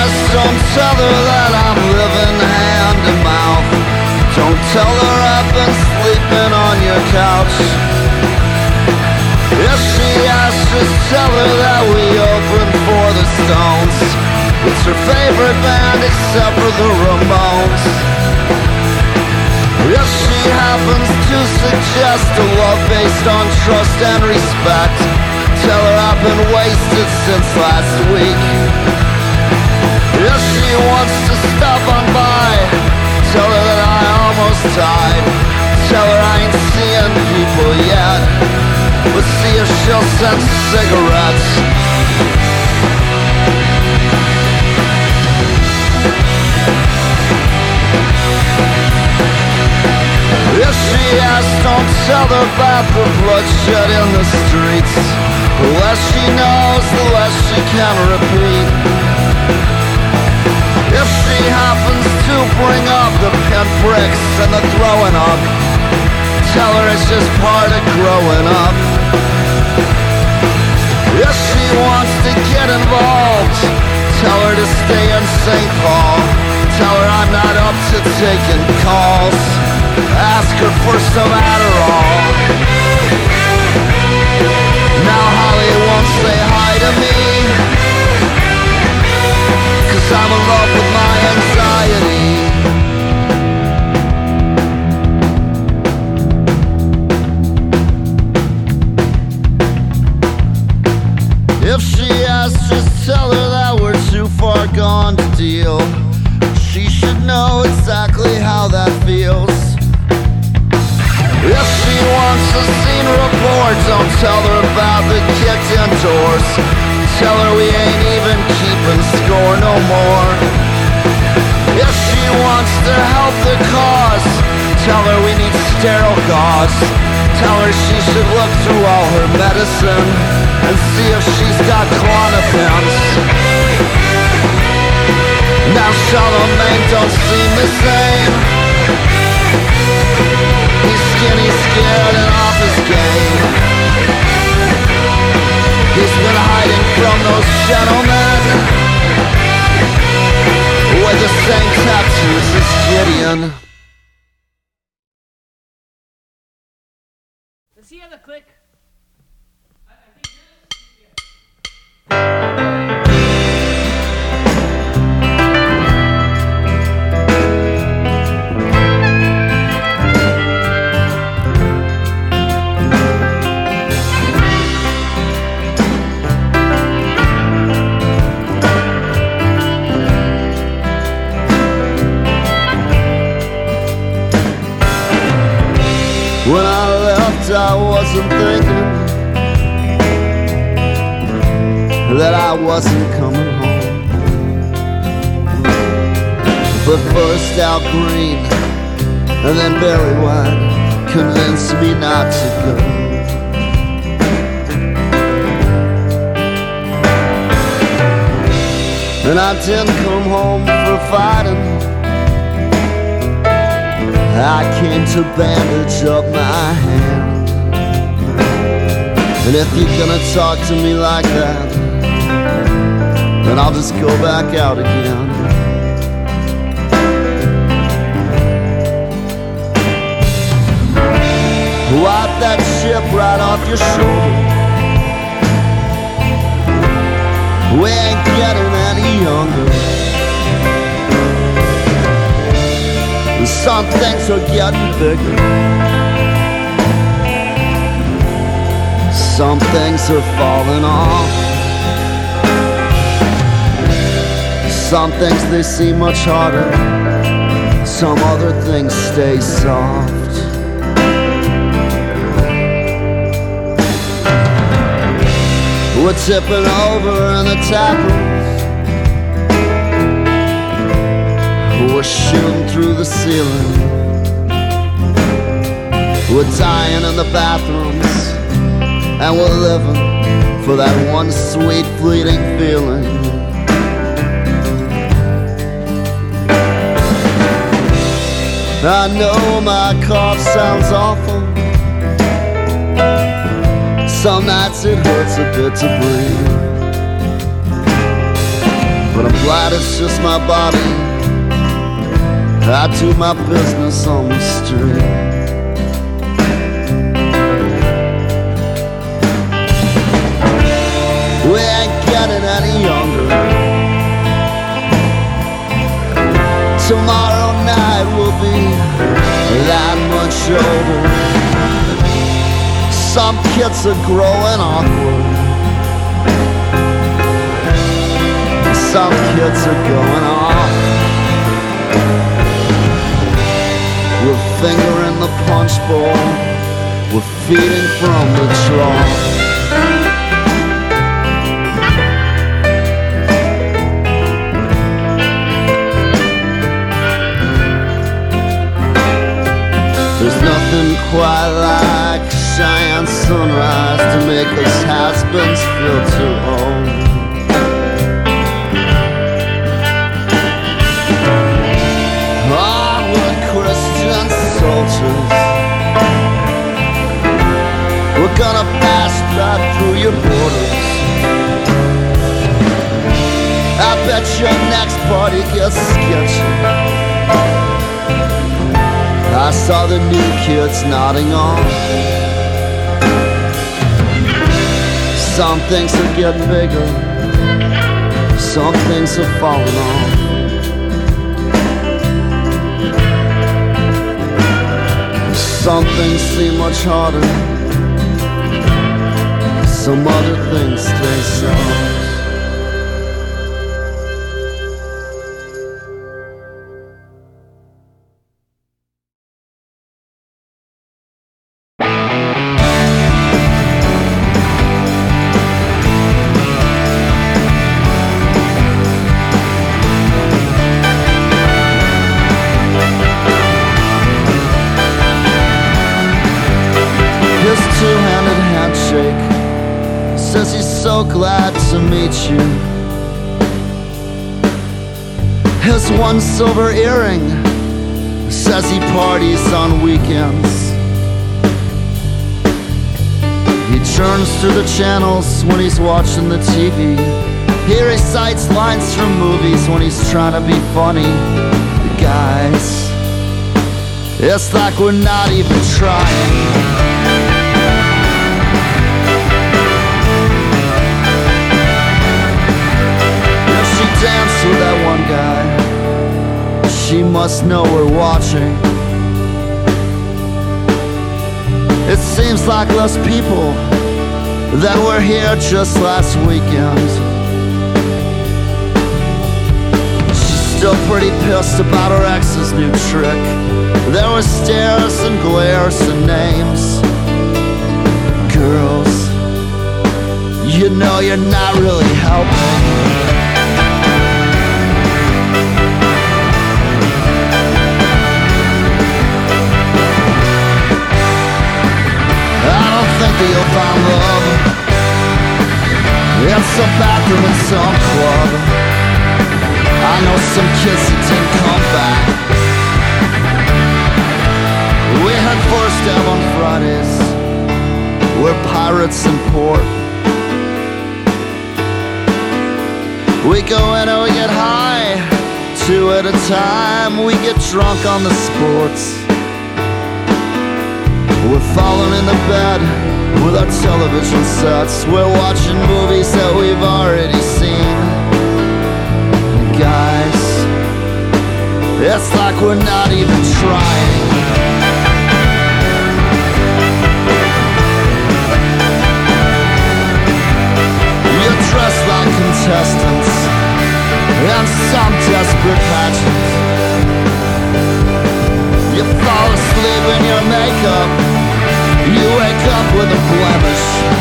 just don't tell her that I'm living hand to mouth. Don't tell her I've been sleeping on your couch. If she asks, just tell her that we opened for the Stones. It's her favorite band except for the Ramones. If she happens to suggest a love based on trust and respect, tell her I've been wasted since last week. If she wants to stop on by, tell her that I almost died. Tell her I ain't seeing people yet, but see if she'll send cigarettes. If she asks, don't tell her about the bloodshed in the streets. The less she knows, the less she can repeat. If she happens to bring up the pinpricks and the throwing up, tell her it's just part of growing up. If she wants to get involved, tell her to stay in St. Paul. Tell her I'm not up to taking calls. Ask her for some Adderall. Now Holly won't say hi to me, 'cause I'm in love with my anxiety. If she asks, just tell her that we're too far gone to deal. She should know exactly how that feels. If she wants a scene report, don't tell her about the kicked in doors. Tell her we ain't even keeping score no more. If she wants to help the cause, tell her we need sterile gauze. Tell her she should look through all her medicine and see if she's got Klonopins. Now Charlemagne don't seem the same. He's skinny, scared, and off his game. He's been hiding from those gentlemen with the same tattoos as Gideon. Does he have the click? When I left, I wasn't thinking that I wasn't coming home. But first Al Green and then Barry White convinced me not to go. And I didn't come home for fighting. I came to bandage up my hand. And if you're gonna talk to me like that, then I'll just go back out again. Wipe that chip right off your shoulder. We ain't getting any younger. Some things are getting bigger. Some things are falling off. Some things they seem much harder. Some other things stay soft. We're tipping over in the tackles. We're shooting through the ceiling. We're dying in the bathrooms. And we're living for that one sweet fleeting feeling. I know my cough sounds awful. Some nights it hurts a bit to breathe. but I'm glad it's just my body. I do my business on the street. We ain't getting any younger. Tomorrow night will be that much older. Some kids are growing awkward. Some kids are going off. We're fingering the punch bowl. We're feeding from the trough. There's nothing quite like a Cheyenne sunrise to make us has-beens feel too old. Oh, we're Christian soldiers. We're gonna pass right through your borders. I bet your next party gets sketchy. I saw the new kids nodding on. Some things are getting bigger. Some things are falling off. Some things seem much harder. Some other things stay soft. Two-handed handshake says he's so glad to meet you. His one silver earring says he parties on weekends. He churns through the channels when he's watching the TV. He recites lines from movies when he's trying to be funny. Guys, it's like we're not even trying. Dance with that one guy. She must know we're watching. It seems like less people than were here just last weekend. She's still pretty pissed about her ex's new trick. There were stares and glares and names. Girls, you know you're not really helping. You'll find love in some bathroom in some club. I know some kids that didn't come back. We had first down on Fridays. We're pirates in port. We go in and we get high, two at a time. We get drunk on the sports. We're falling in the bed with our television sets. We're watching movies that we've already seen. Guys, it's like we're not even trying. You're dressed like contestants in some desperate pageant. You fall asleep in your makeup. You wake up with a blemish.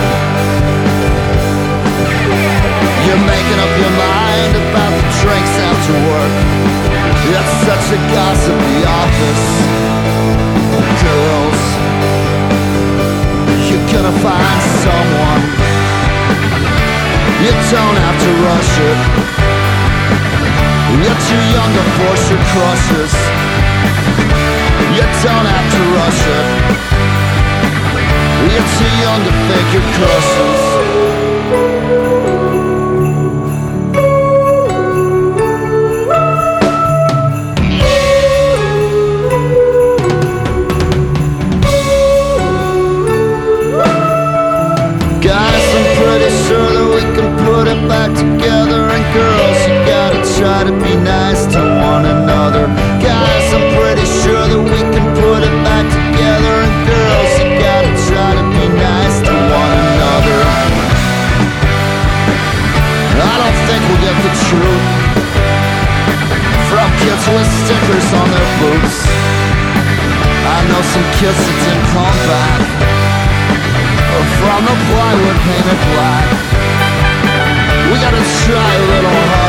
You're making up your mind about the drinks after work. It's such a gossipy office. Girls, you're gonna find someone. You don't have to rush it. You're too young to force your crushes. You don't have to rush it. You're too young to fake your crushes. back together. And girls, you gotta try to be nice to one another. Guys, I'm pretty sure that we can put it back together. And girls, you gotta try to be nice to one another. I don't think we'll get the truth from kids with stickers on their boots. I know some kids that didn't come back from the plywood painted black. We gotta try a little harder.